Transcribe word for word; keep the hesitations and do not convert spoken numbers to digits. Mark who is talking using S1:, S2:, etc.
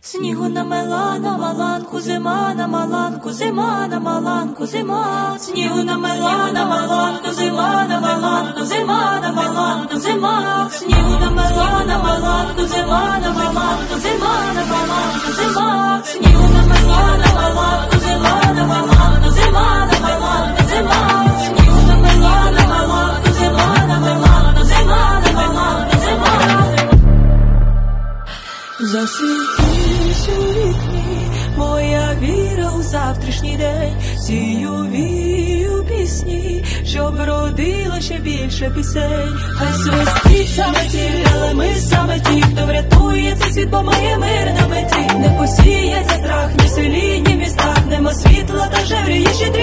S1: Снігу намела на маланку зима, на маланку зима, на маланку зима. Снігу намела на маланку зима, на маланку зима, на маланку зима. Снігу намела на маланку зима, на маланку зима, на маланку зима. Снігу намела на маланку зима, на маланку зима, на маланку зима. Снігу намела на маланку зима, на маланку зима, на маланку зима. Засвітись у вікні, моя віра у завтрашній день, сію вію пісні, щоб родила ще більше пісень. Хай свистить саме ті, але ми саме ті, хто врятує цей світ, бо має мир на меті. Не посіється страх ні в селі, ні в містах, нема світла та жевріє ще